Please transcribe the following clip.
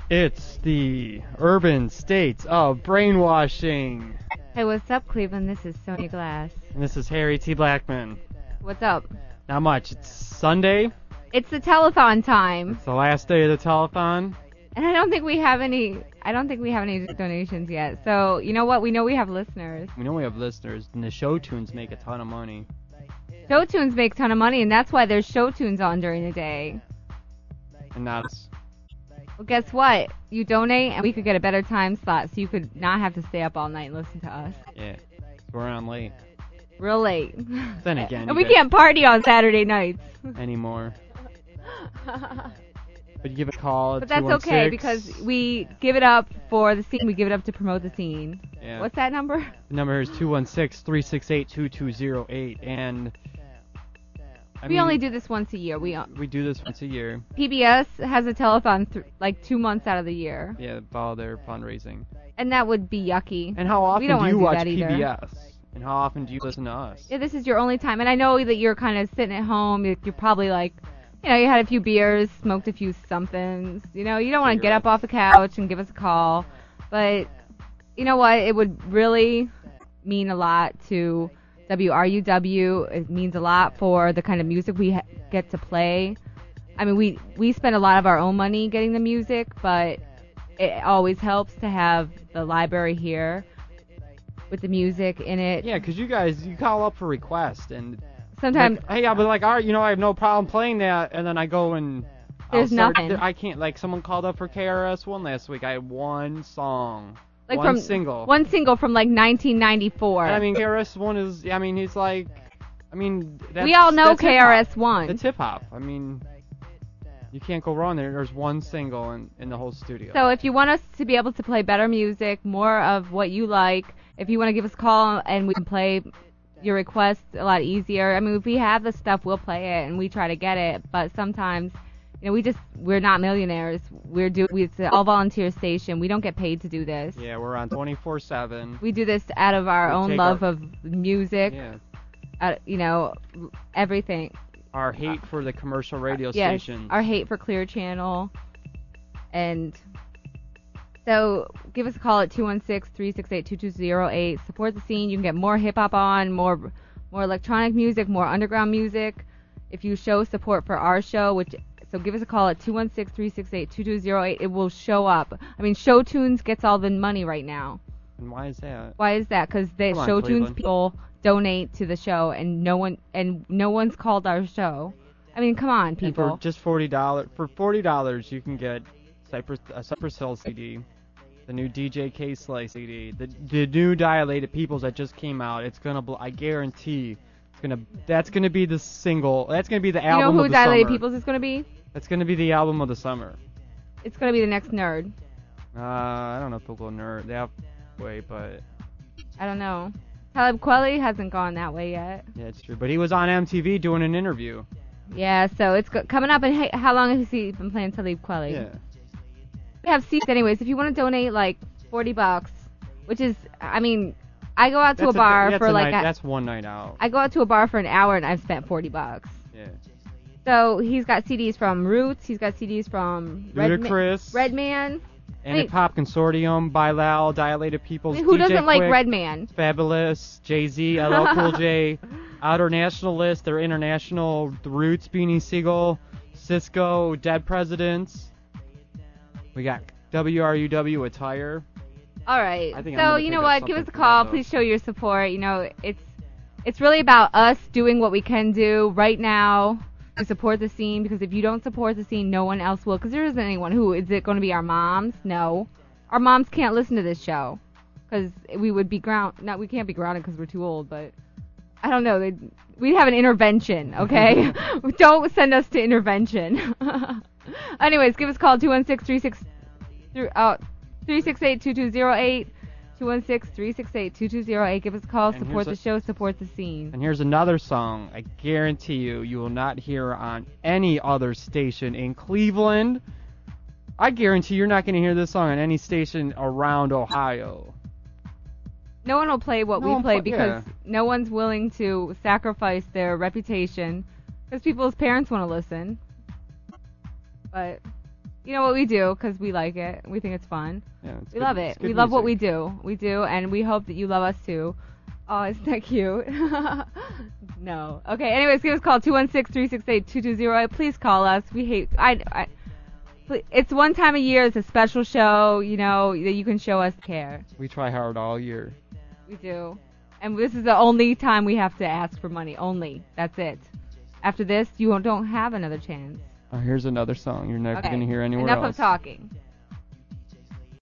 It's the urban states of brainwashing. Hey, what's up, Cleveland? This is Sonia Glass. And this is Harry T. Blackman. What's up? Not much. It's Sunday. It's the telethon time. It's the last day of the telethon. And I don't think we have any donations yet. So, you know what? We know we have listeners. We know we have listeners, and the show tunes make a ton of money. Show tunes make a ton of money, and that's why there's show tunes on during the day. And that's... Well, guess what? You donate, and we could get a better time slot, so you could not have to stay up all night and listen to us. Yeah. We're on late. Real late. Then again... And we can't party on Saturday nights. Anymore. But you give a call. But that's okay, because we give it up for the scene. We give it up to promote the scene. Yeah. What's that number? The number is 216-368-2208, and... We only do this once a year. We do this once a year. PBS has a telethon like 2 months out of the year. Yeah, all their fundraising. And that would be yucky. And how often do you watch PBS? Either. And how often do you listen to us? Yeah, this is your only time. And I know that you're kind of sitting at home. You're probably like, you know, you had a few beers, smoked a few somethings. You know, you don't want to get up off the couch and give us a call. But you know what? It would really mean a lot to WRUW. It means a lot for the kind of music we get to play. I mean, we spend a lot of our own money getting the music, but it always helps to have the library here with the music in it. Yeah, because you call up for requests, and sometimes... Like, hey, I'll be like, all right, you know, I have no problem playing that, and then I go and... There's nothing. I can't, like, someone called up for KRS-One last week. I had one song. Like one single from like 1994. And I mean, KRS-One is, I mean, he's like, I mean, that's, we all know KRS-One. It's hip-hop. I mean, you can't go wrong there. There's one single in the whole studio. So if you want us to be able to play better music, more of what you like, if you want to give us a call and we can play your request a lot easier. I mean, if we have the stuff, we'll play it and we try to get it. But sometimes, you know, we're not millionaires. It's an all-volunteer station. We don't get paid to do this. Yeah, we're on 24/7. We do this out of our own love of music. Yeah. You know, everything. Our hate for the commercial radio yes, stations. Our hate for Clear Channel. And so give us a call at 216-368-2208. Support the scene. You can get more hip-hop on, more electronic music, more underground music. If you show support for our show, so give us a call at 216-368-2208. It will show up. I mean, Show Tunes gets all the money right now. And why is that? Why is that? Because the Show Tunes people donate to the show, and no one's called our show. I mean, come on, people. And for just $40, you can get a Cypress Hill CD, the new DJ K-Sly CD, the new Dilated Peoples that just came out. It's gonna, I guarantee, that's gonna be the single. That's gonna be the album of the summer. You know who Dilated Peoples is gonna be? That's gonna be the album of the summer. It's gonna be the next Nerd. I don't know if they'll go Nerd that way, but I don't know. Talib Kweli hasn't gone that way yet. Yeah, it's true. But he was on MTV doing an interview. Yeah, so it's coming up. And how long has he been playing Talib Kweli? Yeah. We have seats anyways. If you want to donate like $40, which is, I mean, I go out to a bar for like that's one night out. I go out to a bar for an hour and I've spent $40. Yeah. So he's got CDs from Roots. He's got CDs from Ludacris, Redman. Pop Consortium, Bilal, Dilated Peoples, who DJ doesn't like Quick, Redman? Fabulous, Jay-Z, LL Cool J, Outer Nationalist, their international, The Roots, Beanie Siegel, Cisco, Dead Presidents. We got WRUW Attire. All right. So you know what? Give us a call. Please show your support. You know, it's really about us doing what we can do right now to support the scene, because if you don't support the scene, no one else will. Because there isn't anyone who. Is it going to be our moms? No. Our moms can't listen to this show because we would be we can't be grounded because we're too old, but I don't know. We'd have an intervention, okay? Don't send us to intervention. Anyways, give us a call, 216-368-2208. 216-368-2208. Give us a call. Support the show. Support the scene. And here's another song I guarantee you will not hear on any other station in Cleveland. I guarantee you're not going to hear this song on any station around Ohio. No one will play what we play because no one's willing to sacrifice their reputation because people's parents want to listen. But you know what we do because we like it. We think it's fun. Yeah, We love it. We love what we do. We do, and we hope that you love us too. Oh, isn't that cute? No. Okay. Anyways, give us a call 216-368-2208. Please call us. We hate. It's one time a year. It's a special show. You know that you can show us care. We try hard all year. We do. And this is the only time we have to ask for money. Only. That's it. After this, you don't have another chance. Here's another song you're never Okay. going to hear anywhere Enough else. of talking.